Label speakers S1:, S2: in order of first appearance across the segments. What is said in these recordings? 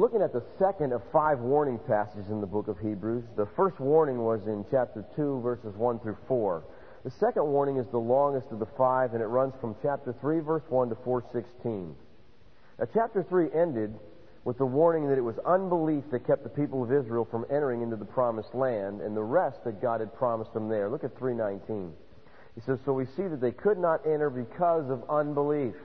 S1: looking at the second of 5 warning passages in the book of Hebrews. The first warning was in chapter 2, verses 1 through 4. The second warning is the longest of the 5, and it runs from chapter 3, verse 1 to 4:16. Now, chapter 3 ended with the warning that it was unbelief that kept the people of Israel from entering into the promised land, and the rest that God had promised them there. Look at 3:19. He says, "So we see that they could not enter because of unbelief."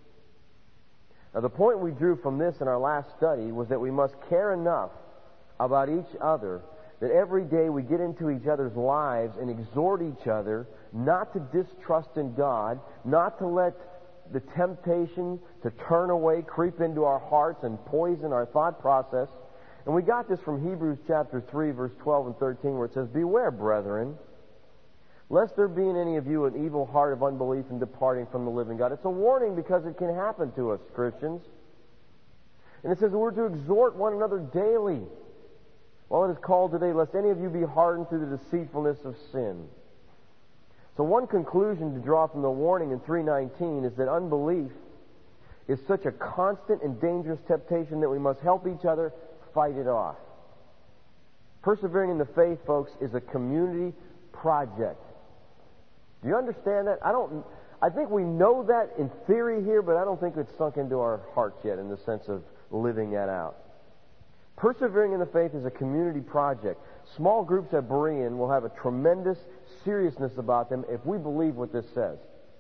S1: Now, the point we drew from this in our last study was that we must care enough about each other that every day we get into each other's lives and exhort each other not to distrust in God, not to let the temptation to turn away creep into our hearts and poison our thought process. And we got this from Hebrews chapter 3, verse 12 and 13, where it says, "Beware, brethren, lest there be in any of you an evil heart of unbelief in departing from the living God." It's a warning because it can happen to us, Christians. And it says that we're to exhort one another daily, while it is called today, lest any of you be hardened through the deceitfulness of sin. So one conclusion to draw from the warning in 3:19 is that unbelief is such a constant and dangerous temptation that we must help each other fight it off. Persevering in the faith, folks, is a community project. Do you understand that? I think we know that in theory here, but I don't think it's sunk into our hearts yet in the sense of living that out. Persevering in the faith is a community project. Small groups at Berean will have a tremendous seriousness about them if we believe what this says.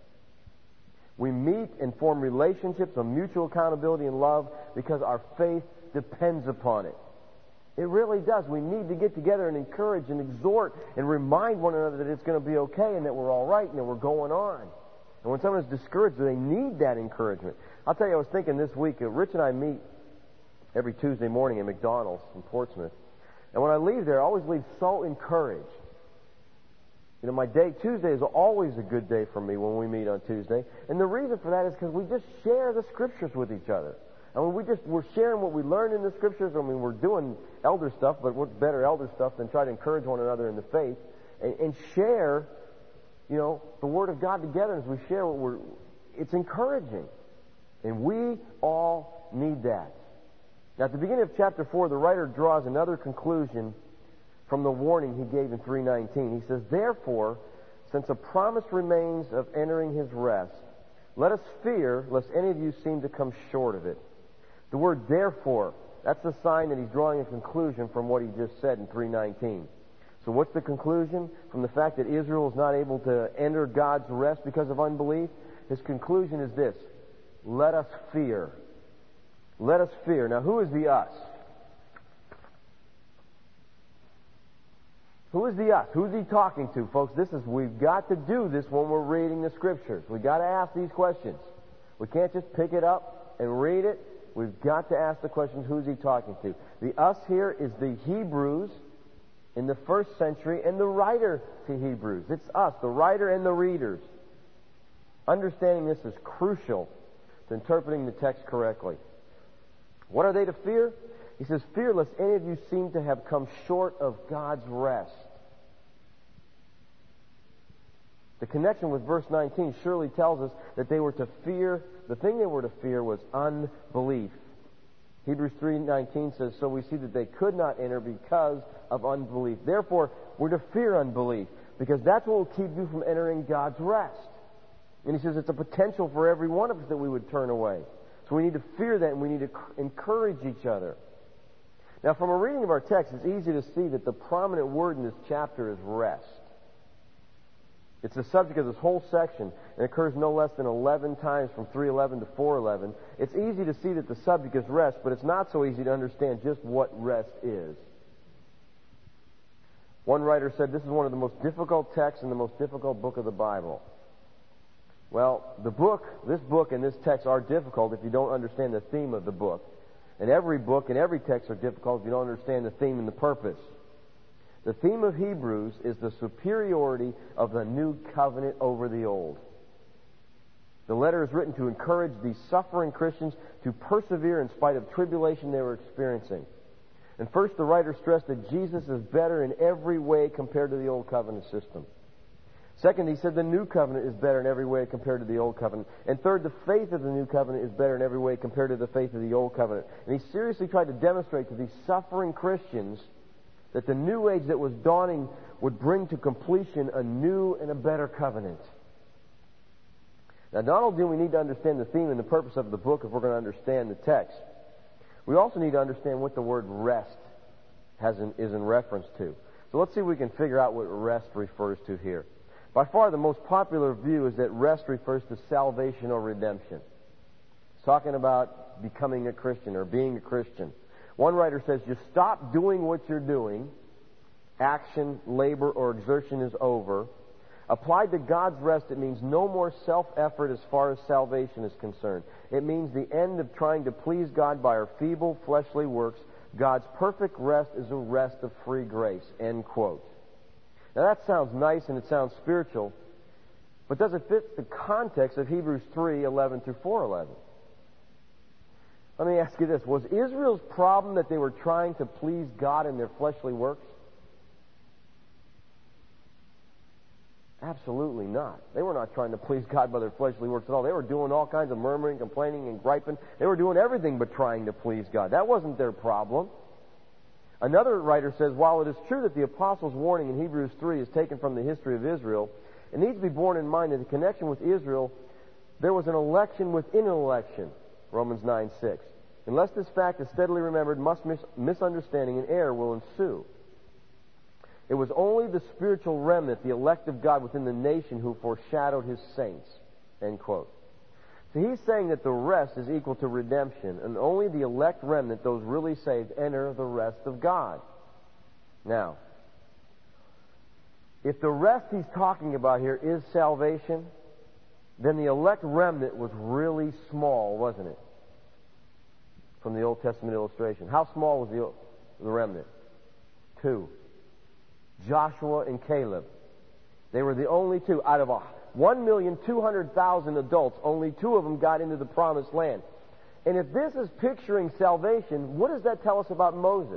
S1: We meet and form relationships of mutual accountability and love because our faith depends upon it. It really does. We need to get together and encourage and exhort and remind one another that it's going to be okay and that we're all right and that we're going on. And when someone's discouraged, they need that encouragement. I'll tell you, I was thinking this week, Rich and I meet every Tuesday morning at McDonald's in Portsmouth. And when I leave there, I always leave so encouraged. You know, Tuesday is always a good day for me when we meet on Tuesday. And the reason for that is because we just share the Scriptures with each other. I mean, we're sharing what we learned in the Scriptures. I mean, we're doing elder stuff, but what's better elder stuff than try to encourage one another in the faith and share, the Word of God together. As we share it's encouraging. And we all need that. Now, at the beginning of chapter 4, the writer draws another conclusion from the warning he gave in 3:19. He says, "Therefore, since a promise remains of entering His rest, let us fear lest any of you seem to come short of it." The word "therefore," that's the sign that he's drawing a conclusion from what he just said in 3:19. So what's the conclusion from the fact that Israel is not able to enter God's rest because of unbelief? His conclusion is this: let us fear. Let us fear. Now, who is the us? Who is the us? Who's he talking to, folks? We've got to do this when we're reading the Scriptures. We've got to ask these questions. We can't just pick it up and read it. We've got to ask the questions, who's he talking to? The us here is the Hebrews in the first century and the writer to Hebrews. It's us, the writer and the readers. Understanding this is crucial to interpreting the text correctly. What are they to fear? He says, "Fear lest any of you seem to have come short of God's rest." The connection with verse 19 surely tells us that they were to fear, the thing they were to fear was unbelief. Hebrews 3:19 says, "So we see that they could not enter because of unbelief." Therefore, we're to fear unbelief, because that's what will keep you from entering God's rest. And he says it's a potential for every one of us that we would turn away. So we need to fear that, and we need to encourage each other. Now, from a reading of our text, it's easy to see that the prominent word in this chapter is rest. It's the subject of this whole section, and occurs no less than 11 times from 3:11 to 4:11. It's easy to see that the subject is rest, but it's not so easy to understand just what rest is. One writer said this is one of the most difficult texts in the most difficult book of the Bible. Well, this book and this text are difficult if you don't understand the theme of the book. And every book and every text are difficult if you don't understand the theme and the purpose. The theme of Hebrews is the superiority of the new covenant over the old. The letter is written to encourage these suffering Christians to persevere in spite of tribulation they were experiencing. And first, the writer stressed that Jesus is better in every way compared to the old covenant system. Second, he said the new covenant is better in every way compared to the old covenant. And third, the faith of the new covenant is better in every way compared to the faith of the old covenant. And he seriously tried to demonstrate to these suffering Christians that the new age that was dawning would bring to completion a new and a better covenant. Now, not only do we need to understand the theme and the purpose of the book if we're going to understand the text, we also need to understand what the word rest is in reference to. So let's see if we can figure out what rest refers to here. By far the most popular view is that rest refers to salvation or redemption. It's talking about becoming a Christian or being a Christian. One writer says, you stop doing what you're doing, action, labor, or exertion is over. Applied to God's rest, it means no more self-effort as far as salvation is concerned. It means the end of trying to please God by our feeble, fleshly works. God's perfect rest is a rest of free grace. End quote. Now that sounds nice and it sounds spiritual, but does it fit the context of Hebrews 3:11 through 4:11? Let me ask you this. Was Israel's problem that they were trying to please God in their fleshly works? Absolutely not. They were not trying to please God by their fleshly works at all. They were doing all kinds of murmuring, complaining, and griping. They were doing everything but trying to please God. That wasn't their problem. Another writer says, while it is true that the apostles' warning in Hebrews 3 is taken from the history of Israel, it needs to be borne in mind that in connection with Israel, there was an election within an election, Romans 9:6. Unless this fact is steadily remembered, misunderstanding and error will ensue. It was only the spiritual remnant, the elect of God within the nation, who foreshadowed his saints. End quote. So he's saying that the rest is equal to redemption, and only the elect remnant, those really saved, enter the rest of God. Now, if the rest he's talking about here is salvation, then the elect remnant was really small, wasn't it? From the Old Testament illustration. How small was the remnant? 2. Joshua and Caleb. They were the only two out of 1,200,000 adults. Only 2 of them got into the promised land. And if this is picturing salvation, what does that tell us about Moses?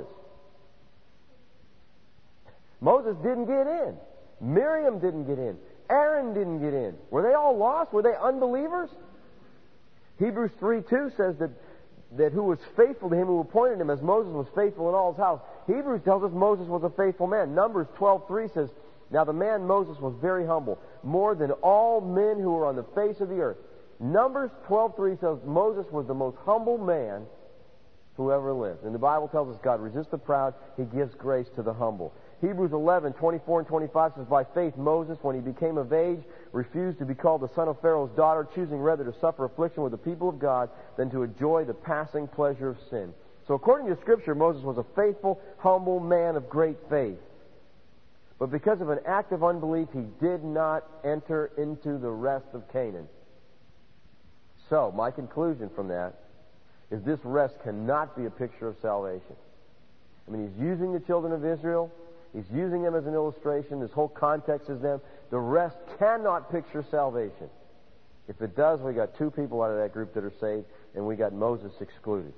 S1: Moses didn't get in. Miriam didn't get in. Aaron didn't get in. Were they all lost? Were they unbelievers? Hebrews 3:2 says that who was faithful to him who appointed him, as Moses was faithful in all his house. Hebrews tells us Moses was a faithful man. Numbers 12:3 says, now the man Moses was very humble, more than all men who were on the face of the earth. Numbers 12:3 says Moses was the most humble man who ever lived. And the Bible tells us God resists the proud, he gives grace to the humble. Hebrews 11:24 and 25 says, by faith Moses, when he became of age, refused to be called the son of Pharaoh's daughter, choosing rather to suffer affliction with the people of God than to enjoy the passing pleasure of sin. So according to Scripture, Moses was a faithful, humble man of great faith. But because of an act of unbelief, he did not enter into the rest of Canaan. So, my conclusion from that is this rest cannot be a picture of salvation. I mean, he's using the children of Israel. He's using them as an illustration. This whole context is them. The rest cannot picture salvation. If it does, we got 2 people out of that group that are saved, and we got Moses excluded.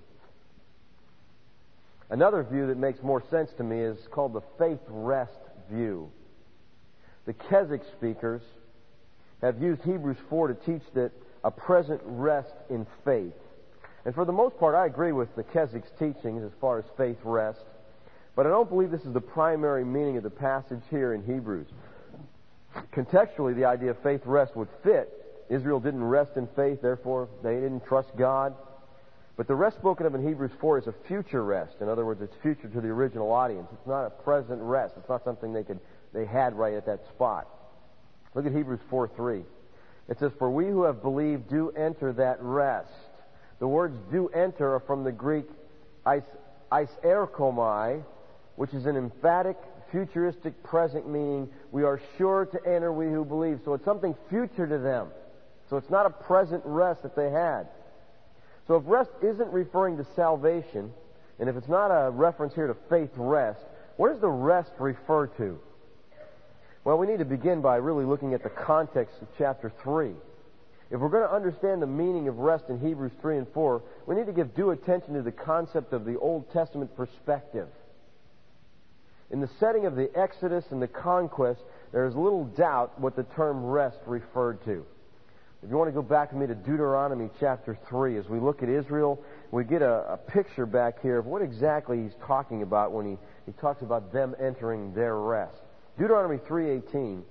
S1: Another view that makes more sense to me is called the faith rest view. The Keswick speakers have used Hebrews 4 to teach that a present rest in faith. And for the most part, I agree with the Keswick's teachings as far as faith rest. But I don't believe this is the primary meaning of the passage here in Hebrews. Contextually, the idea of faith rest would fit. Israel didn't rest in faith, therefore they didn't trust God. But the rest spoken of in Hebrews 4 is a future rest. In other words, it's future to the original audience. It's not a present rest. It's not something they had right at that spot. Look at Hebrews 4:3. It says, for we who have believed do enter that rest. The words do enter are from the Greek eiserkomai, which is an emphatic, futuristic present meaning we are sure to enter, we who believe. So it's something future to them. So it's not a present rest that they had. So if rest isn't referring to salvation, and if it's not a reference here to faith rest, what does the rest refer to? Well, we need to begin by really looking at the context of chapter 3. If we're going to understand the meaning of rest in Hebrews 3 and 4, we need to give due attention to the concept of the Old Testament perspective. In the setting of the Exodus and the conquest, there is little doubt what the term rest referred to. If you want to go back with me to Deuteronomy chapter 3, as we look at Israel, we get a picture back here of what exactly he's talking about when he talks about them entering their rest. Deuteronomy 3:18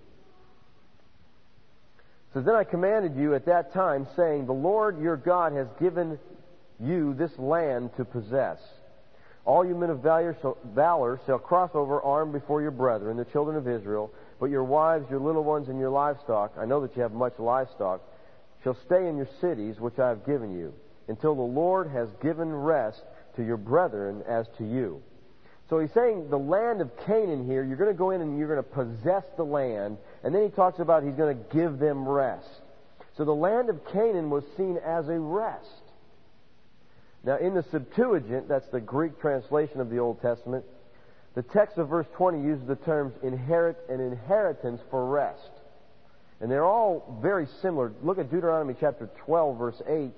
S1: says, "Then I commanded you at that time, saying, The Lord your God has given you this land to possess. All you men of valor shall cross over armed before your brethren, the children of Israel, but your wives, your little ones, and your livestock, I know that you have much livestock, shall stay in your cities which I have given you, until the Lord has given rest to your brethren as to you." So he's saying the land of Canaan here, you're going to go in and you're going to possess the land, and then he talks about he's going to give them rest. So the land of Canaan was seen as a rest. Now in the Septuagint, that's the Greek translation of the Old Testament, the text of verse 20 uses the terms inherit and inheritance for rest. And they're all very similar. Look at Deuteronomy chapter 12, verse 8.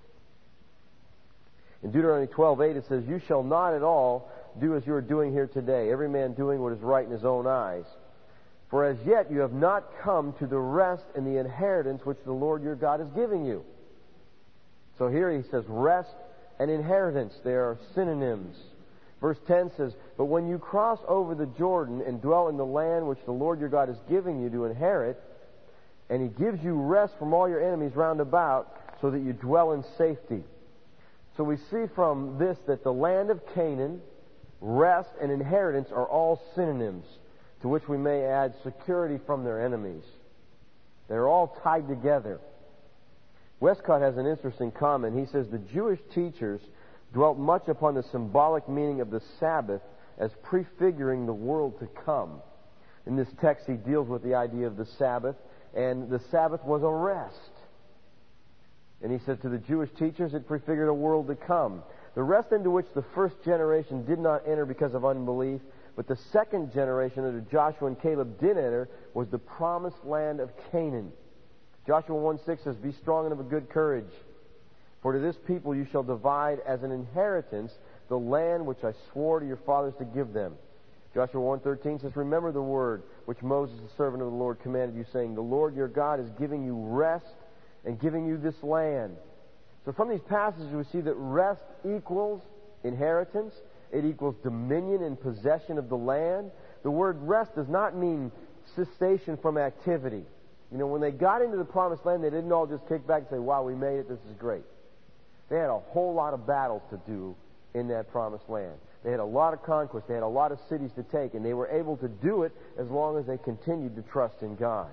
S1: In Deuteronomy 12:8 it says, "You shall not at all do as you are doing here today, every man doing what is right in his own eyes. For as yet you have not come to the rest and the inheritance which the Lord your God is giving you." So here he says rest and inheritance. They are synonyms. Verse 10 says, "But when you cross over the Jordan and dwell in the land which the Lord your God is giving you to inherit, and he gives you rest from all your enemies round about, so that you dwell in safety." So we see from this that the land of Canaan, rest, and inheritance are all synonyms, to which we may add security from their enemies. They're all tied together. Westcott has an interesting comment. He says, "The Jewish teachers dwelt much upon the symbolic meaning of the Sabbath as prefiguring the world to come." In this text, he deals with the idea of the Sabbath, and the Sabbath was a rest. And he said to the Jewish teachers, it prefigured a world to come. The rest into which the first generation did not enter because of unbelief, but the second generation under Joshua and Caleb did enter, was the promised land of Canaan. Joshua 1:6 says, "Be strong and of a good courage. For to this people you shall divide as an inheritance the land which I swore to your fathers to give them." Joshua 1:13 says, "Remember the word which Moses, the servant of the Lord, commanded you, saying, The Lord your God is giving you rest and giving you this land." So from these passages we see that rest equals inheritance. It equals dominion and possession of the land. The word rest does not mean cessation from activity. You know, when they got into the promised land, they didn't all just kick back and say, "Wow, we made it, this is great." They had a whole lot of battles to do in that promised land. They had a lot of conquest. They had a lot of cities to take, and they were able to do it as long as they continued to trust in God.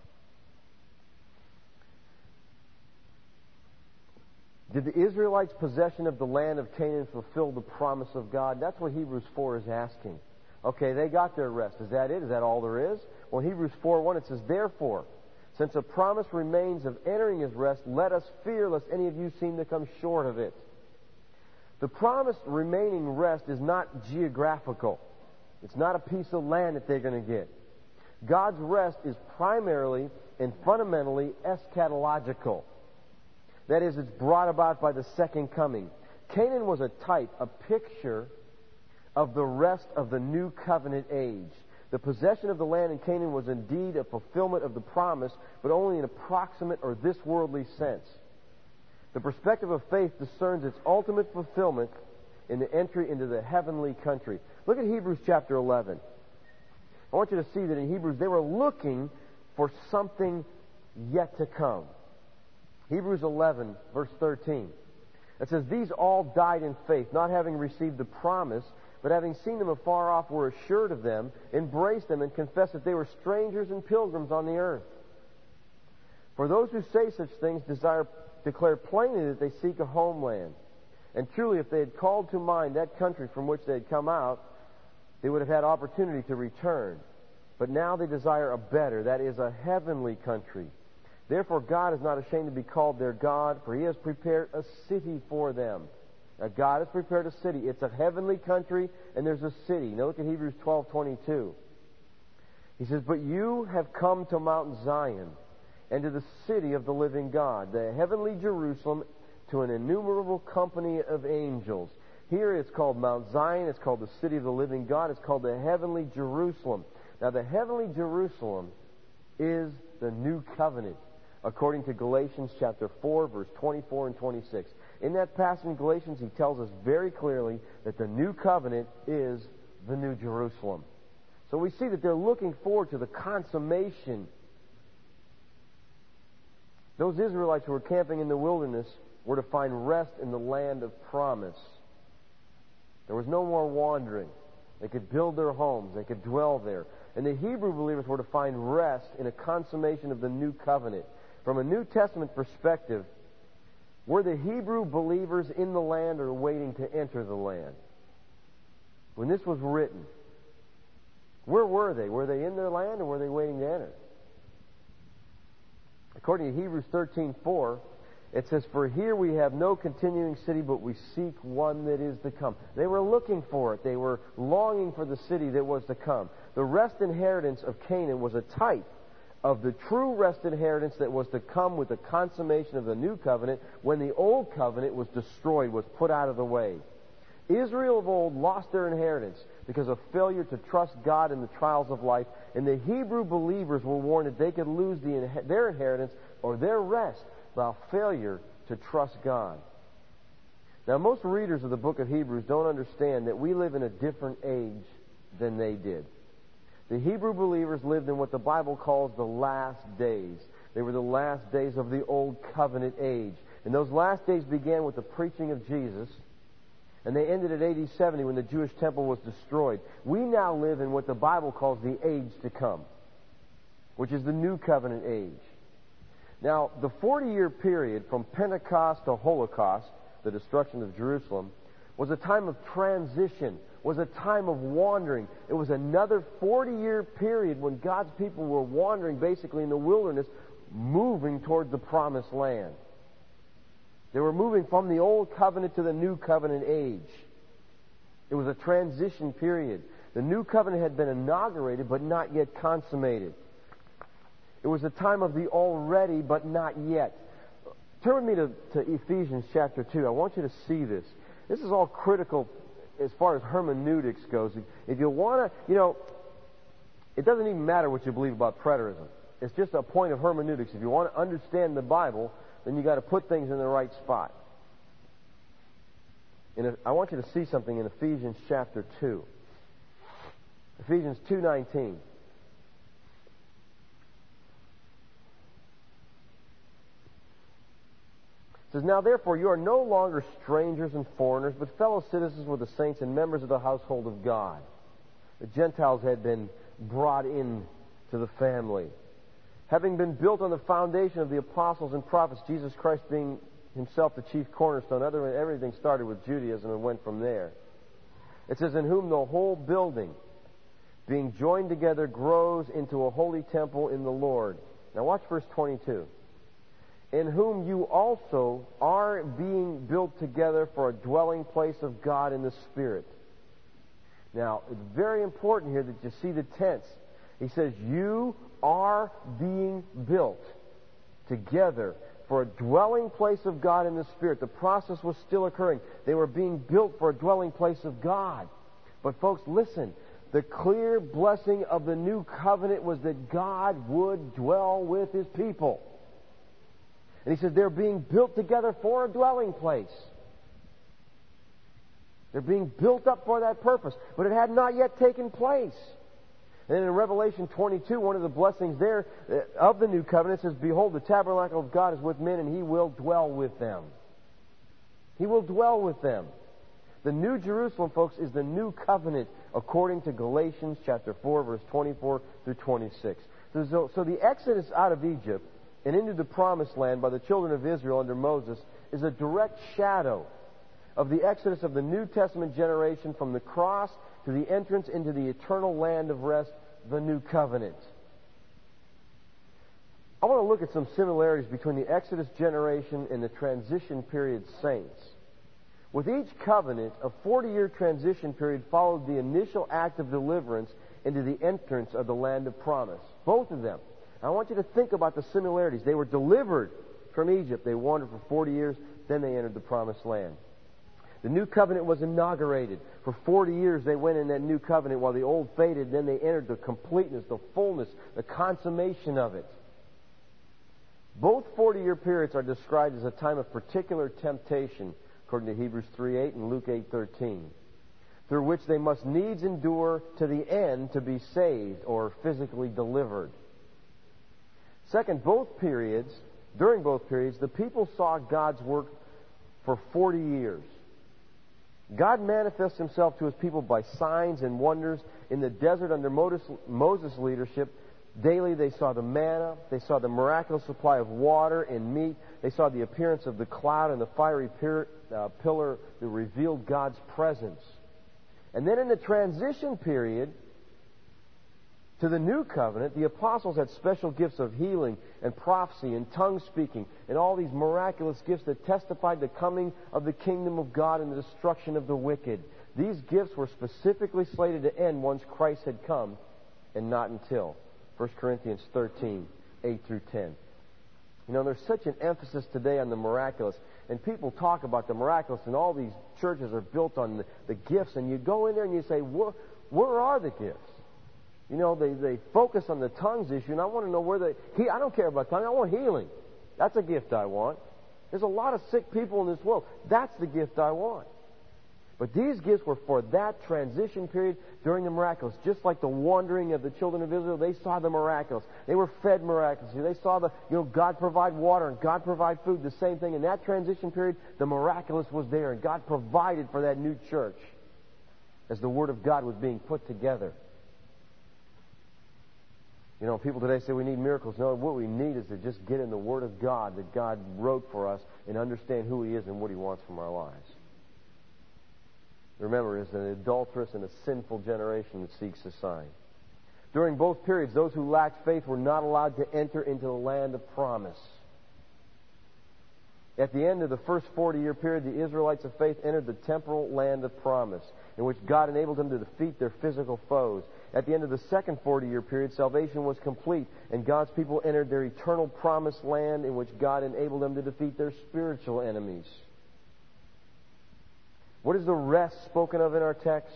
S1: Did the Israelites' possession of the land of Canaan fulfill the promise of God? That's what Hebrews 4 is asking. Okay, they got their rest. Is that it? Is that all there is? Well, in Hebrews 4:1 it says, "Therefore, since a promise remains of entering his rest, let us fear lest any of you seem to come short of it." The promised remaining rest is not geographical. It's not a piece of land that they're going to get. God's rest is primarily and fundamentally eschatological. That is, it's brought about by the second coming. Canaan was a type, a picture of the rest of the new covenant age. The possession of the land in Canaan was indeed a fulfillment of the promise, but only in an approximate or this worldly sense. The perspective of faith discerns its ultimate fulfillment in the entry into the heavenly country. Look at Hebrews chapter 11. I want you to see that in Hebrews they were looking for something yet to come. Hebrews 11, verse 13. It says, "These all died in faith, not having received the promise, but having seen them afar off were assured of them, embraced them, and confessed that they were strangers and pilgrims on the earth. For those who say such things declare plainly that they seek a homeland. And truly, if they had called to mind that country from which they had come out, they would have had opportunity to return. But now they desire a better, that is, a heavenly country. Therefore God is not ashamed to be called their God, for he has prepared a city for them." Now God has prepared a city. It's a heavenly country, and there's a city. Now look at Hebrews 12:22. He says, "But you have come to Mount Zion, and to the city of the living God, the heavenly Jerusalem, to an innumerable company of angels." Here it's called Mount Zion. It's called the city of the living God. It's called the heavenly Jerusalem. Now, the heavenly Jerusalem is the new covenant, according to Galatians chapter 4, verse 24 and 26. In that passage in Galatians, he tells us very clearly that the new covenant is the new Jerusalem. So we see that they're looking forward to the consummation. Those Israelites who were camping in the wilderness were to find rest in the land of promise. There was no more wandering. They could build their homes. They could dwell there. And the Hebrew believers were to find rest in a consummation of the new covenant. From a New Testament perspective, were the Hebrew believers in the land or waiting to enter the land? When this was written, where were they? Were they in their land or were they waiting to enter? According to Hebrews 13:4, it says, "For here we have no continuing city, but we seek one that is to come." They were looking for it. They were longing for the city that was to come. The rest inheritance of Canaan was a type of the true rest inheritance that was to come with the consummation of the new covenant when the old covenant was destroyed, was put out of the way. Israel of old lost their inheritance because of failure to trust God in the trials of life, and the Hebrew believers were warned that they could lose their inheritance or their rest by failure to trust God. Now, most readers of the book of Hebrews don't understand that we live in a different age than they did. The Hebrew believers lived in what the Bible calls the last days. They were the last days of the Old Covenant age. And those last days began with the preaching of Jesus, and they ended at AD 70 when the Jewish temple was destroyed. We now live in what the Bible calls the age to come, which is the New Covenant age. Now, the 40-year period from Pentecost to Holocaust, the destruction of Jerusalem, was a time of transition, was a time of wandering. It was another 40-year period when God's people were wandering basically in the wilderness, moving toward the promised land. They were moving from the old covenant to the new covenant age. It was a transition period. The new covenant had been inaugurated but not yet consummated. It was a time of the already but not yet. Turn with me to Ephesians chapter 2. I want you to see this. This is all critical as far as hermeneutics goes. If you want to, it doesn't even matter what you believe about preterism. It's just a point of hermeneutics. If you want to understand the Bible, then you got to put things in the right spot. I want you to see something in Ephesians chapter 2. Ephesians 2:19. It says, "Now therefore you are no longer strangers and foreigners, but fellow citizens with the saints and members of the household of God." The Gentiles had been brought in to the family. "Having been built on the foundation of the apostles and prophets, Jesus Christ being himself the chief cornerstone." Everything started with Judaism and went from there. It says, "In whom the whole building, being joined together, grows into a holy temple in the Lord." Now watch verse 22. "In whom you also are being built together for a dwelling place of God in the Spirit." Now, it's very important here that you see the tense. He says, you are being built together for a dwelling place of God in the Spirit. The process was still occurring. They were being built for a dwelling place of God. But folks, listen. The clear blessing of the new covenant was that God would dwell with His people. And He says they're being built together for a dwelling place. They're being built up for that purpose. But it had not yet taken place. And in Revelation 22, one of the blessings there of the new covenant says, "Behold, the tabernacle of God is with men, and He will dwell with them." He will dwell with them. The New Jerusalem, folks, is the new covenant according to Galatians chapter 4, verse 24 through 26. So the exodus out of Egypt and into the promised land by the children of Israel under Moses is a direct shadow of the exodus of the New Testament generation from the cross to the entrance into the eternal land of rest, the new covenant. I want to look at some similarities between the Exodus generation and the transition period saints. With each covenant, a 40-year transition period followed the initial act of deliverance into the entrance of the land of promise. Both of them. I want you to think about the similarities. They were delivered from Egypt. They wandered for 40 years, then they entered the promised land. The new covenant was inaugurated. For 40 years they went in that new covenant while the old faded. Then they entered the completeness, the fullness, the consummation of it. Both 40-year periods are described as a time of particular temptation, according to Hebrews 3:8 and Luke 8:13, through which they must needs endure to the end to be saved or physically delivered. Second, during both periods, the people saw God's work for 40 years. God manifests Himself to His people by signs and wonders. In the desert under Moses' leadership, daily they saw the manna, they saw the miraculous supply of water and meat, they saw the appearance of the cloud and the fiery pillar that revealed God's presence. And then in the transition period to the new covenant, the apostles had special gifts of healing and prophecy and tongue speaking and all these miraculous gifts that testified the coming of the kingdom of God and the destruction of the wicked. These gifts were specifically slated to end once Christ had come, and not until. 1 Corinthians 13:8 through 10. You know, there's such an emphasis today on the miraculous, and people talk about the miraculous, and all these churches are built on the gifts, and you go in there and you say, where are the gifts? You know, they focus on the tongues issue, and I want to know I don't care about tongues, I want healing. That's a gift I want. There's a lot of sick people in this world. That's the gift I want. But these gifts were for that transition period during the miraculous. Just like the wandering of the children of Israel, they saw the miraculous. They were fed miraculously. They saw God provide water and God provide food. The same thing. In that transition period, the miraculous was there, and God provided for that new church as the Word of God was being put together. You know, people today say we need miracles. No, what we need is to just get in the Word of God that God wrote for us and understand who He is and what He wants from our lives. Remember, it's an adulterous and a sinful generation that seeks a sign. During both periods, those who lacked faith were not allowed to enter into the land of promise. At the end of the first 40-year period, the Israelites of faith entered the temporal land of promise, in which God enabled them to defeat their physical foes. At the end of the second 40-year period, salvation was complete, and God's people entered their eternal promised land, in which God enabled them to defeat their spiritual enemies. What is the rest spoken of in our text?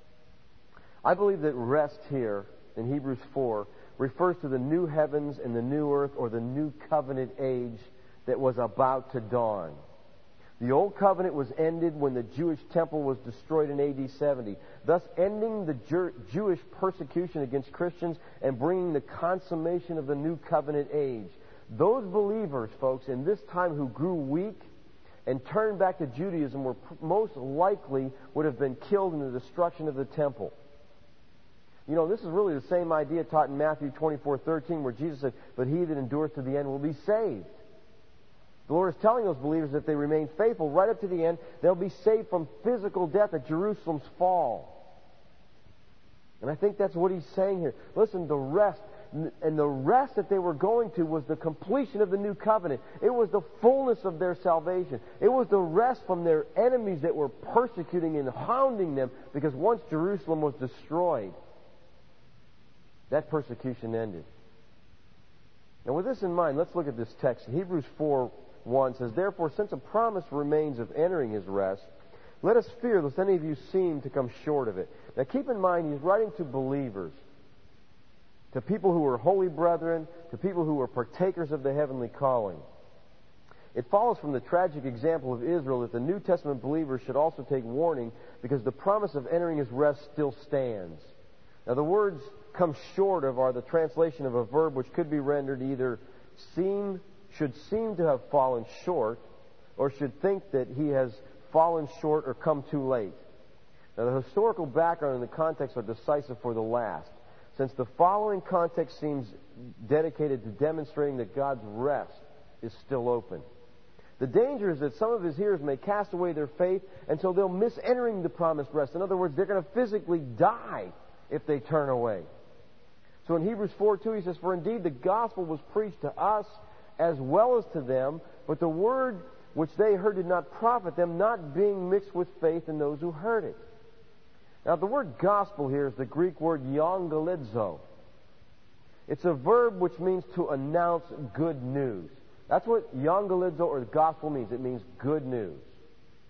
S1: I believe that rest here in Hebrews 4 refers to the new heavens and the new earth, or the new covenant age that was about to dawn. The old covenant was ended when the Jewish temple was destroyed in AD 70, thus ending the Jewish persecution against Christians and bringing the consummation of the new covenant age. Those believers, folks, in this time who grew weak and turned back to Judaism were most likely would have been killed in the destruction of the temple. You know, this is really the same idea taught in Matthew 24:13, where Jesus said, "But he that endures to the end will be saved." The Lord is telling those believers that if they remain faithful right up to the end, they'll be saved from physical death at Jerusalem's fall. And I think that's what He's saying here. Listen, the rest that they were going to was the completion of the new covenant. It was the fullness of their salvation. It was the rest from their enemies that were persecuting and hounding them, because once Jerusalem was destroyed, that persecution ended. Now, with this in mind, let's look at this text. Hebrews 4:1 says, "Therefore, since a promise remains of entering His rest, let us fear lest any of you seem to come short of it." Now, keep in mind, he's writing to believers, to people who are holy brethren, to people who are partakers of the heavenly calling. It follows from the tragic example of Israel that the New Testament believers should also take warning, because the promise of entering His rest still stands. Now, the words "come short of" are the translation of a verb which could be rendered either should seem to have fallen short, or should think that he has fallen short or come too late. Now, the historical background and the context are decisive for the last, since the following context seems dedicated to demonstrating that God's rest is still open. The danger is that some of His hearers may cast away their faith, and so they'll miss entering the promised rest. In other words, they're going to physically die if they turn away. So in Hebrews 4:2 he says, "For indeed the gospel was preached to us as well as to them, but the word which they heard did not profit them, not being mixed with faith in those who heard it." Now, the word gospel here is the Greek word euangelizo. It's a verb which means to announce good news. That's what euangelizo or gospel means. It means good news.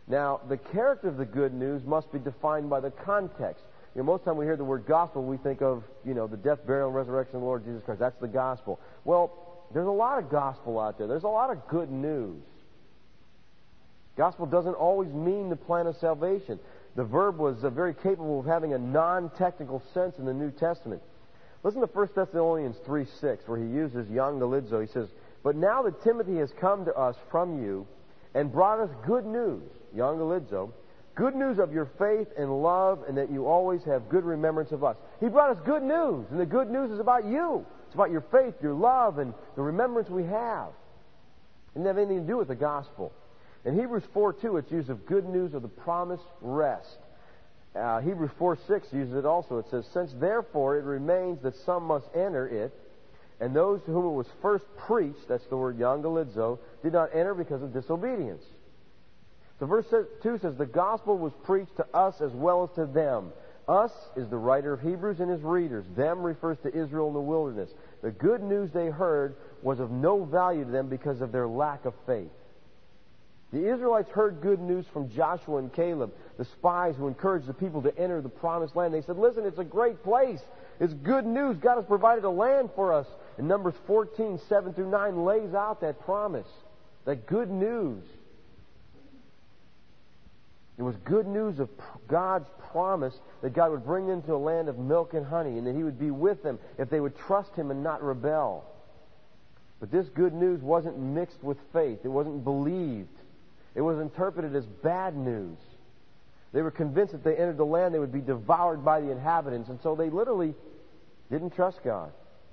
S1: Now, the character of the good news must be defined by the context. Most of the time we hear the word gospel, we think of, the death, burial, and resurrection of the Lord Jesus Christ. That's the gospel. Well, there's a lot of gospel out there. There's a lot of good news. Gospel doesn't always mean the plan of salvation. The verb was very capable of having a non-technical sense in the New Testament. Listen to 1 Thessalonians 3:6, where he uses euangelizo. He says, "But now that Timothy has come to us from you and brought us good news," euangelizo, "good news of your faith and love, and that you always have good remembrance of us." He brought us good news, and the good news is about you. It's about your faith, your love, and the remembrance we have. It doesn't have anything to do with the gospel. In Hebrews 4:2, it's used of good news of the promised rest. Hebrews 4:6 uses it also. It says, "Since therefore it remains that some must enter it, and those to whom it was first preached," that's the word euangelizo, "did not enter because of disobedience." So verse 2 says, "The gospel was preached to us as well as to them." Us is the writer of Hebrews and his readers. Them refers to Israel in the wilderness. The good news they heard was of no value to them because of their lack of faith. The Israelites heard good news from Joshua and Caleb, the spies who encouraged the people to enter the promised land. They said, "Listen, it's a great place. It's good news. God has provided a land for us." And Numbers 14:7-9 lays out that promise, that good news. It was good news of God's promise that God would bring them to a land of milk and honey, and that He would be with them if they would trust Him and not rebel. But this good news wasn't mixed with faith. It wasn't believed. It was interpreted as bad news. They were convinced that they entered the land, they would be devoured by the inhabitants, and so they literally didn't trust God.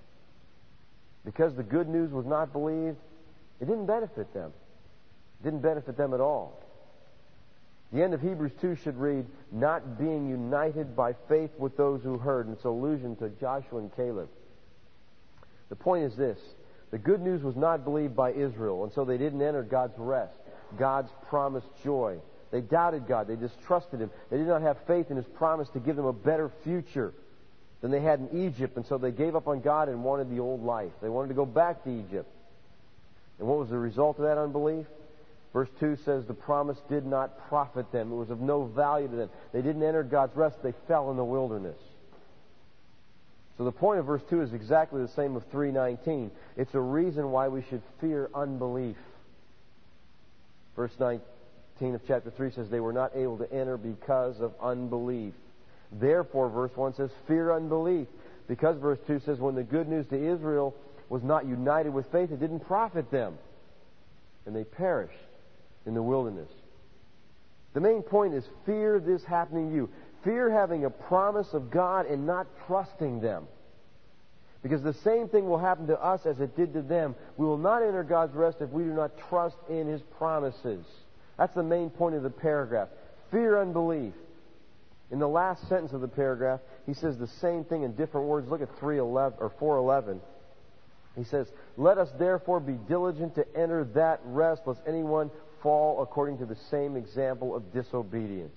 S1: Because the good news was not believed, it didn't benefit them. It didn't benefit them at all. The end of Hebrews 2 should read, "not being united by faith with those who heard." And it's an allusion to Joshua and Caleb. The point is this: the good news was not believed by Israel, and so they didn't enter God's rest, God's promised joy. They doubted God. They distrusted Him. They did not have faith in His promise to give them a better future than they had in Egypt, and so they gave up on God and wanted the old life. They wanted to go back to Egypt. And what was the result of that unbelief? Verse 2 says the promise did not profit them. It was of no value to them. They didn't enter God's rest. They fell in the wilderness. So the point of verse 2 is exactly the same of 3:19. It's a reason why we should fear unbelief. Verse 19 of chapter 3 says they were not able to enter because of unbelief. Therefore, verse 1 says, fear unbelief. Because verse 2 says when the good news to Israel was not united with faith, it didn't profit them. And they perished in the wilderness. The main point is fear this happening to you. Fear having a promise of God and not trusting them. Because the same thing will happen to us as it did to them. We will not enter God's rest if we do not trust in His promises. That's the main point of the paragraph. Fear unbelief. In the last sentence of the paragraph, he says the same thing in different words. Look at 4:11. He says, let us therefore be diligent to enter that rest, lest anyone fall according to the same example of disobedience.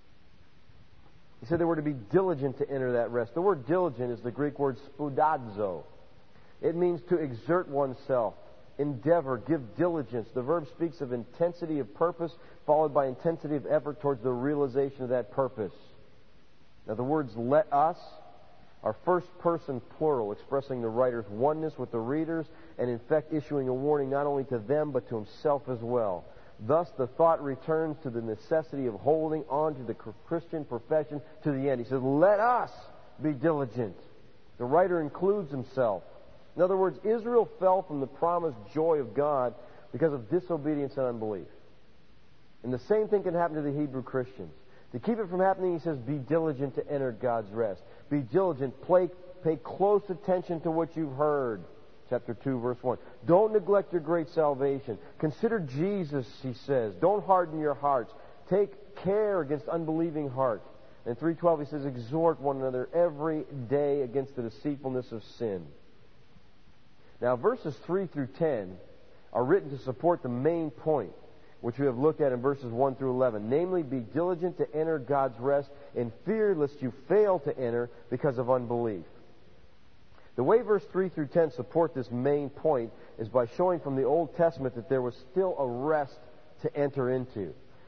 S1: He said they were to be diligent to enter that rest. The word diligent is the Greek word spoudazo. It means to exert oneself, endeavor, give diligence. The verb speaks of intensity of purpose followed by intensity of effort towards the realization of that purpose. Now the words let us are first person plural, expressing the writer's oneness with the readers and in fact issuing a warning not only to them but to himself as well. Thus the thought returns to the necessity of holding on to the Christian profession to the end. He says, let us be diligent. The writer includes himself. In other words, Israel fell from the promised joy of God because of disobedience and unbelief. And the same thing can happen to the Hebrew Christians. To keep it from happening, he says, be diligent to enter God's rest. Be diligent. Pay close attention to what you've heard. Chapter 2, verse 1. Don't neglect your great salvation. Consider Jesus, he says. Don't harden your hearts. Take care against unbelieving heart. In 3:12, he says, exhort one another every day against the deceitfulness of sin. Now, verses 3 through 10 are written to support the main point, which we have looked at in verses 1 through 11. Namely, be diligent to enter God's rest and fear lest you fail to enter because of unbelief. The way verse 3 through 10 support this main point is by showing from the Old Testament that there was still a rest to enter into.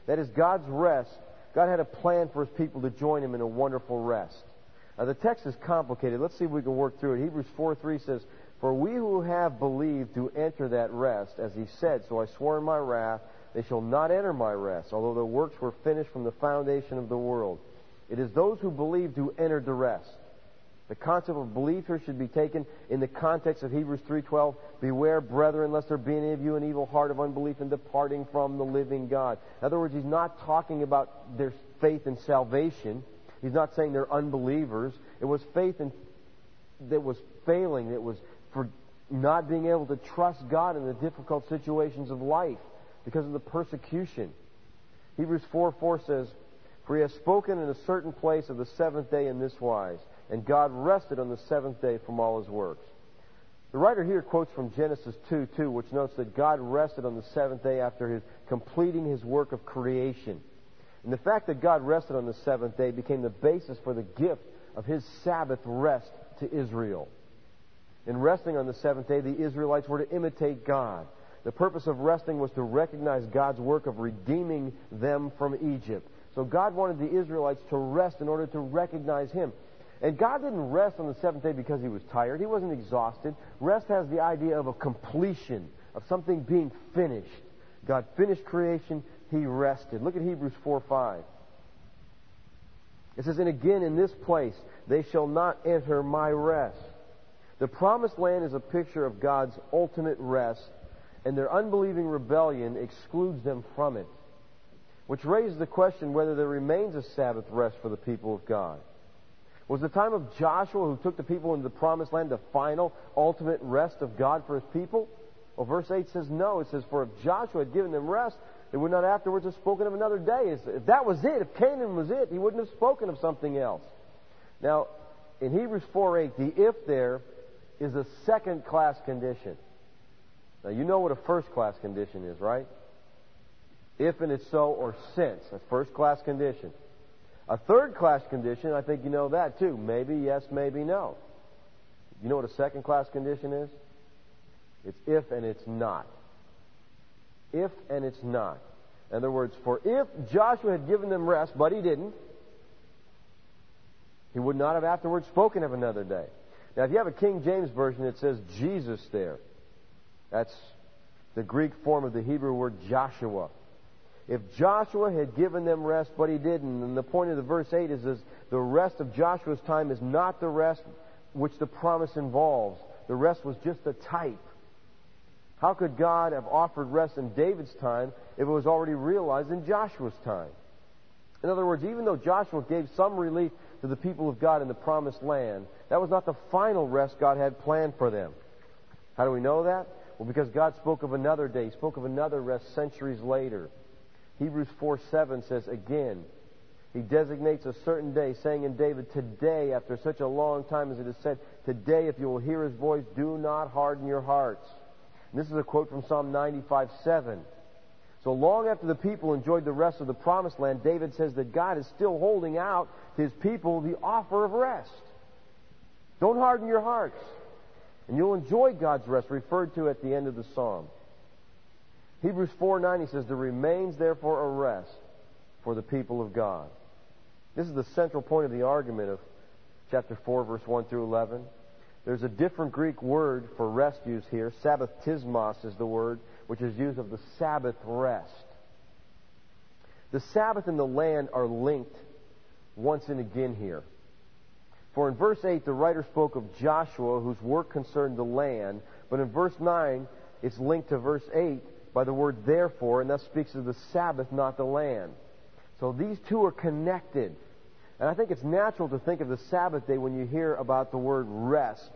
S1: That is God's rest. God had a plan for His people to join Him in a wonderful rest. Now, the text is complicated. Let's see if we can work through it. Hebrews 4:3 says, "For we who have believed do enter that rest, as He said, so I swore in my wrath, they shall not enter my rest, although their works were finished from the foundation of the world." It is those who believed who entered the rest. The concept of belief here should be taken in the context of Hebrews 3:12. "Beware, brethren, lest there be in any of you an evil heart of unbelief in departing from the living God." In other words, he's not talking about their faith in salvation. He's not saying they're unbelievers. It was faith that was failing. It was for not being able to trust God in the difficult situations of life because of the persecution. Hebrews 4:4 says, "For he has spoken in a certain place of the seventh day in this wise, and God rested on the seventh day from all His works." The writer here quotes from Genesis 2:2, which notes that God rested on the seventh day after completing His work of creation. And the fact that God rested on the seventh day became the basis for the gift of His Sabbath rest to Israel. In resting on the seventh day, the Israelites were to imitate God. The purpose of resting was to recognize God's work of redeeming them from Egypt. So God wanted the Israelites to rest in order to recognize Him. And God didn't rest on the seventh day because He was tired. He wasn't exhausted. Rest has the idea of a completion, of something being finished. God finished creation. He rested. Look at Hebrews 4:5. It says, "And again in this place, they shall not enter my rest." The promised land is a picture of God's ultimate rest, and their unbelieving rebellion excludes them from it. Which raises the question whether there remains a Sabbath rest for the people of God. Was the time of Joshua, who took the people into the promised land, the final, ultimate rest of God for His people? Well, verse 8 says no. It says, "For if Joshua had given them rest, they would not afterwards have spoken of another day." If that was it, if Canaan was it, He wouldn't have spoken of something else. Now, in Hebrews 4:8, the "if" there is a second-class condition. Now, you know what a first-class condition is, right? If and it's so, or since. That's first-class condition. A third-class condition, I think you know that too. Maybe yes, maybe no. You know what a second-class condition is? It's if and it's not. If and it's not. In other words, for if Joshua had given them rest, but he didn't, he would not have afterwards spoken of another day. Now, if you have a King James Version, it says Jesus there. That's the Greek form of the Hebrew word Joshua. If Joshua had given them rest, but he didn't, and the point of the verse 8 is the rest of Joshua's time is not the rest which the promise involves. The rest was just a type. How could God have offered rest in David's time if it was already realized in Joshua's time? In other words, even though Joshua gave some relief to the people of God in the promised land, that was not the final rest God had planned for them. How do we know that? Well, because God spoke of another day. He spoke of another rest centuries later. Hebrews 4:7 says, again, He designates a certain day, saying in David, "Today, after such a long time as it is said, today, if you will hear His voice, do not harden your hearts." And this is a quote from Psalm 95:7. So long after the people enjoyed the rest of the promised land, David says that God is still holding out to His people the offer of rest. Don't harden your hearts, and you'll enjoy God's rest, referred to at the end of the psalm. Hebrews 4:9 says, "There remains therefore a rest for the people of God." This is the central point of the argument of chapter 4, verse 1 through 11. There's a different Greek word for rest used here. Sabbatismos is the word, which is used of the Sabbath rest. The Sabbath and the land are linked once and again here. For in verse 8, the writer spoke of Joshua, whose work concerned the land, but in verse 9, it's linked to verse 8 by the word therefore, and thus speaks of the Sabbath, not the land. So these two are connected. And I think it's natural to think of the Sabbath day when you hear about the word rest.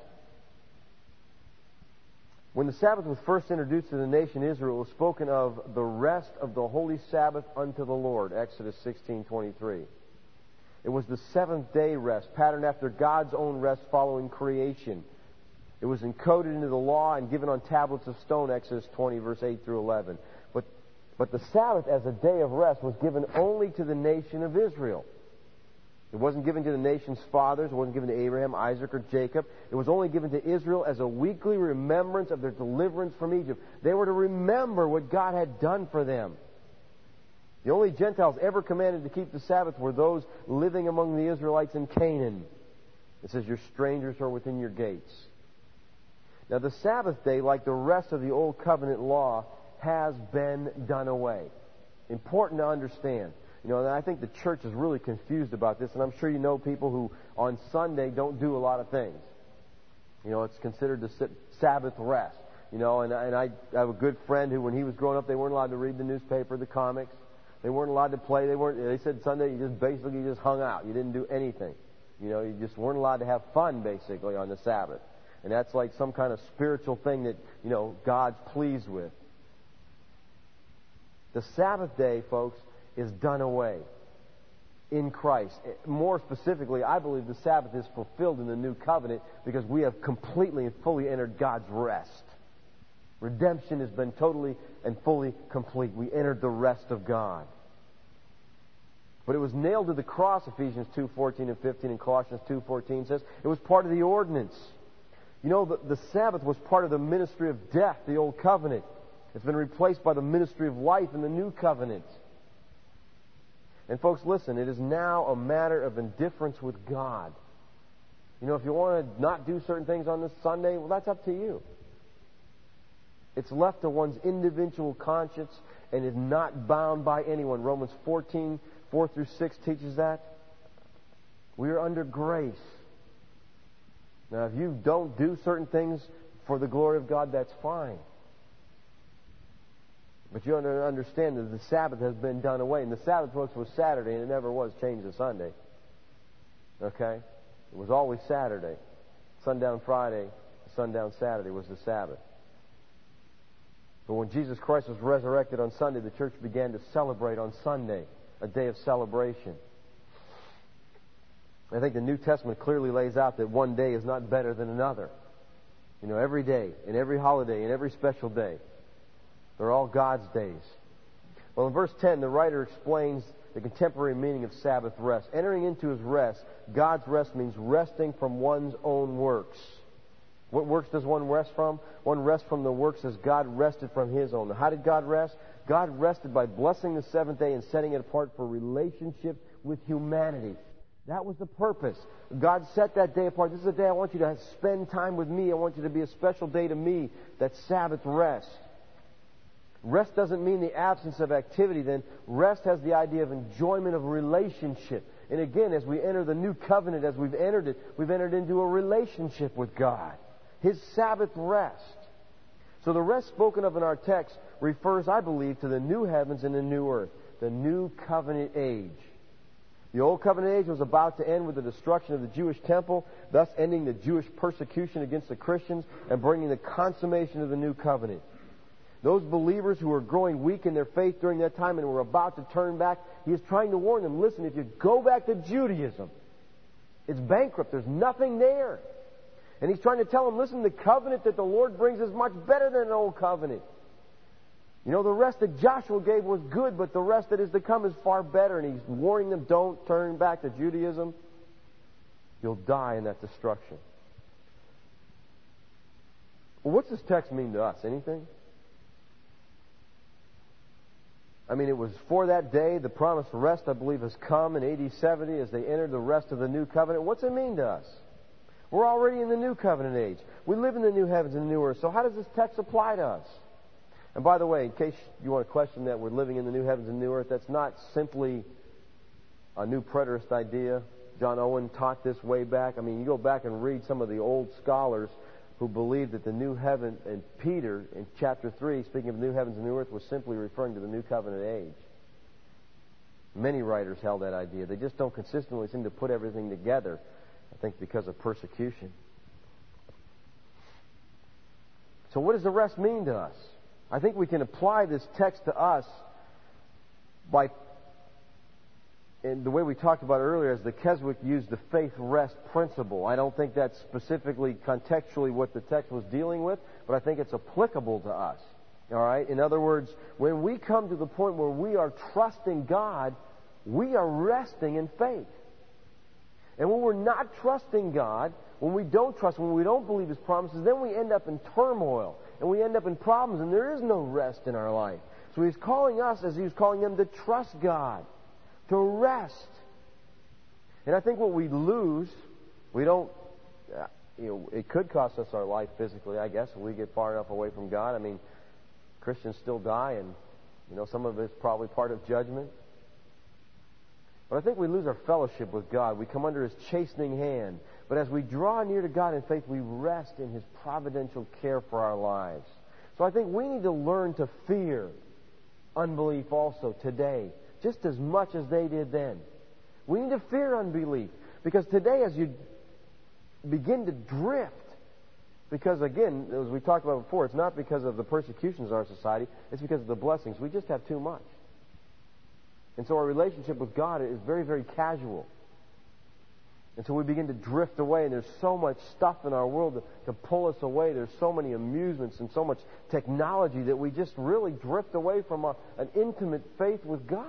S1: When the Sabbath was first introduced to the nation Israel, it was spoken of the rest of the holy Sabbath unto the Lord, Exodus 16:23. It was the seventh-day rest, patterned after God's own rest following creation. It was encoded into the law and given on tablets of stone, Exodus 20, verse 8 through 11. But the Sabbath as a day of rest was given only to the nation of Israel. It wasn't given to the nation's fathers. It wasn't given to Abraham, Isaac, or Jacob. It was only given to Israel as a weekly remembrance of their deliverance from Egypt. They were to remember what God had done for them. The only Gentiles ever commanded to keep the Sabbath were those living among the Israelites in Canaan. It says, your strangers are within your gates. Now the Sabbath day, like the rest of the Old Covenant law, has been done away. Important to understand. You know, and I think the church is really confused about this, and I'm sure you know people who on Sunday don't do a lot of things. You know, it's considered the Sabbath rest. You know, and I have a good friend who, when he was growing up, they weren't allowed to read the newspaper, the comics. They weren't allowed to play. They said Sunday you just basically just hung out. You didn't do anything. You know, you just weren't allowed to have fun basically on the Sabbath. And that's like some kind of spiritual thing that, you know, God's pleased with. The Sabbath day, folks, is done away in Christ. More specifically, I believe the Sabbath is fulfilled in the new covenant because we have completely and fully entered God's rest. Redemption has been totally and fully complete. We entered the rest of God. But it was nailed to the cross, Ephesians 2:14 and 15, and Colossians 2:14 says. It was part of the ordinance. You know, the Sabbath was part of the ministry of death, the Old Covenant. It's been replaced by the ministry of life in the New Covenant. And folks, listen, it is now a matter of indifference with God. You know, if you want to not do certain things on this Sunday, well, that's up to you. It's left to one's individual conscience and is not bound by anyone. Romans 14:4-6 teaches that. We are under grace. Now, if you don't do certain things for the glory of God, that's fine. But you understand that the Sabbath has been done away. And the Sabbath, folks, was Saturday, and it never was changed to Sunday. Okay? It was always Saturday. Sundown Friday, sundown Saturday was the Sabbath. But when Jesus Christ was resurrected on Sunday, the church began to celebrate on Sunday, a day of celebration. I think the New Testament clearly lays out that one day is not better than another. You know, every day, and every holiday, and every special day, they're all God's days. Well, in verse 10, the writer explains the contemporary meaning of Sabbath rest. Entering into His rest, God's rest means resting from one's own works. What works does one rest from? One rests from the works as God rested from His own. How did God rest? God rested by blessing the seventh day and setting it apart for relationship with humanity. That was the purpose. God set that day apart. This is a day I want you to spend time with me. I want you to be a special day to me. That's Sabbath rest. Rest doesn't mean the absence of activity then. Rest has the idea of enjoyment of relationship. And again, as we enter the new covenant, as we've entered it, we've entered into a relationship with God. His Sabbath rest. So the rest spoken of in our text refers, I believe, to the new heavens and the new earth, the new covenant age. The old covenant age was about to end with the destruction of the Jewish temple, thus ending the Jewish persecution against the Christians and bringing the consummation of the new covenant. Those believers who were growing weak in their faith during that time and were about to turn back, he is trying to warn them, listen, if you go back to Judaism, it's bankrupt. There's nothing there. And he's trying to tell them, listen, the covenant that the Lord brings is much better than an old covenant. You know, the rest that Joshua gave was good, but the rest that is to come is far better. And he's warning them, don't turn back to Judaism. You'll die in that destruction. Well, what's this text mean to us? Anything? I mean, it was for that day. The promised rest, I believe, has come in AD 70 as they entered the rest of the new covenant. What's it mean to us? We're already in the new covenant age. We live in the new heavens and the new earth. So how does this text apply to us? And by the way, in case you want to question that we're living in the new heavens and new earth, that's not simply a new preterist idea. John Owen taught this way back. I mean, you go back and read some of the old scholars who believed that the new heaven, and Peter in chapter 3, speaking of new heavens and new earth, was simply referring to the new covenant age. Many writers held that idea. They just don't consistently seem to put everything together, I think because of persecution. So what does the rest mean to us? I think we can apply this text to us by, in the way we talked about earlier, as the Keswick used the faith rest principle. I don't think that's specifically contextually what the text was dealing with, but I think it's applicable to us. All right? In other words, when we come to the point where we are trusting God, we are resting in faith. And when we're not trusting God, when we don't trust, when we don't believe His promises, then we end up in turmoil and we end up in problems, and there is no rest in our life. So He's calling us, as He was calling them, to trust God, to rest. And I think what we lose, we don't, it could cost us our life physically, I guess, if we get far enough away from God. I mean, Christians still die, and, some of it's probably part of judgment. But I think we lose our fellowship with God. We come under His chastening hand. But as we draw near to God in faith, we rest in His providential care for our lives. So I think we need to learn to fear unbelief also today, just as much as they did then. We need to fear unbelief. Because today, as you begin to drift, because again, as we talked about before, it's not because of the persecutions in our society, it's because of the blessings. We just have too much. And so our relationship with God is very, very casual. And so we begin to drift away, and there's so much stuff in our world to pull us away. There's so many amusements and so much technology that we just really drift away from an intimate faith with God.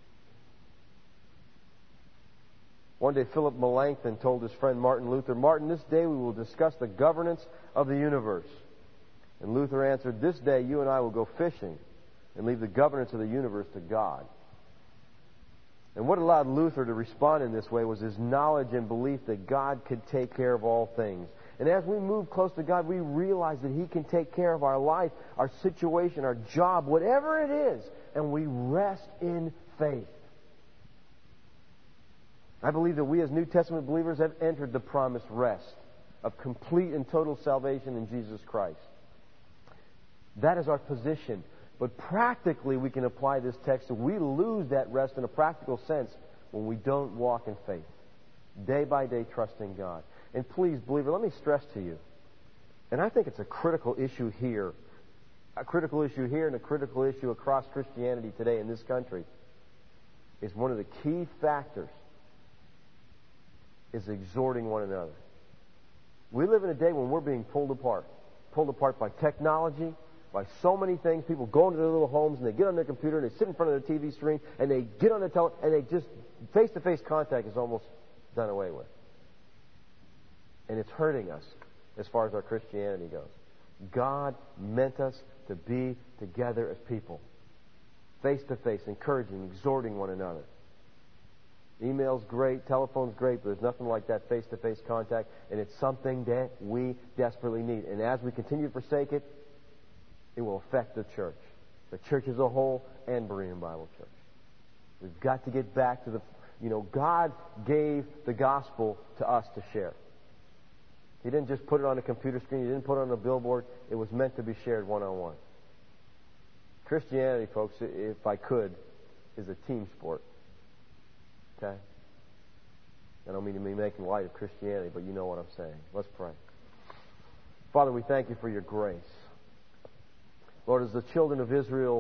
S1: One day, Philip Melanchthon told his friend Martin Luther, "Martin, this day we will discuss the governance of the universe." And Luther answered, "This day you and I will go fishing and leave the governance of the universe to God." And what allowed Luther to respond in this way was his knowledge and belief that God could take care of all things. And as we move close to God, we realize that He can take care of our life, our situation, our job, whatever it is, and we rest in faith. I believe that we as New Testament believers have entered the promised rest of complete and total salvation in Jesus Christ. That is our position. But practically, we can apply this text. So we lose that rest in a practical sense when we don't walk in faith, day by day trusting God. And please, believer, let me stress to you, and I think it's a critical issue here, and a critical issue across Christianity today in this country, is one of the key factors is exhorting one another. We live in a day when we're being pulled apart by technology, by so many things. People go into their little homes and they get on their computer and they sit in front of their TV screen and they get on their telephone and they just, face-to-face contact is almost done away with. And it's hurting us as far as our Christianity goes. God meant us to be together as people, face-to-face, encouraging, exhorting one another. Email's great, telephone's great, but there's nothing like that face-to-face contact, and it's something that we desperately need. And as we continue to forsake it, it will affect the church as a whole, and Berean Bible Church. We've got to get back to God gave the gospel to us to share. He didn't just put it on a computer screen. He didn't put it on a billboard. It was meant to be shared one-on-one. Christianity, folks, if I could, is a team sport. Okay? I don't mean to be making light of Christianity, but you know what I'm saying. Let's pray. Father, we thank You for Your grace. Lord, as the children of Israel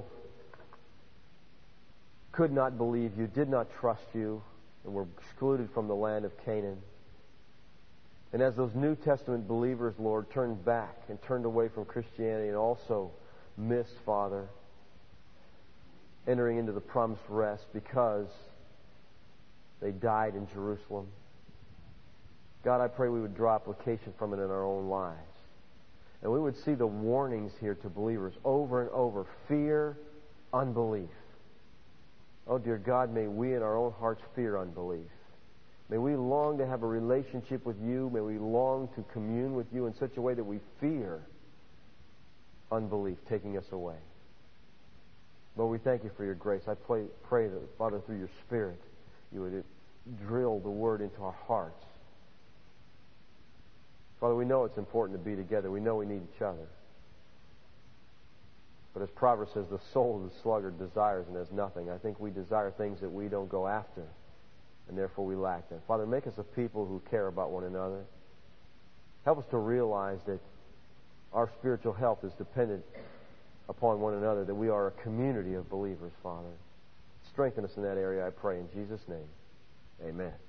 S1: could not believe You, did not trust You, and were excluded from the land of Canaan, and as those New Testament believers, Lord, turned back and turned away from Christianity and also missed, Father, entering into the promised rest because they died in Jerusalem. God, I pray we would draw application from it in our own lives. And we would see the warnings here to believers over and over. Fear unbelief. Oh, dear God, may we in our own hearts fear unbelief. May we long to have a relationship with You. May we long to commune with You in such a way that we fear unbelief taking us away. Lord, we thank You for Your grace. I pray that, Father, through Your Spirit, You would drill the Word into our hearts. Father, we know it's important to be together. We know we need each other. But as Proverbs says, the soul of the sluggard desires and has nothing. I think we desire things that we don't go after, and therefore we lack them. Father, make us a people who care about one another. Help us to realize that our spiritual health is dependent upon one another, that we are a community of believers, Father. Strengthen us in that area, I pray, in Jesus' name. Amen.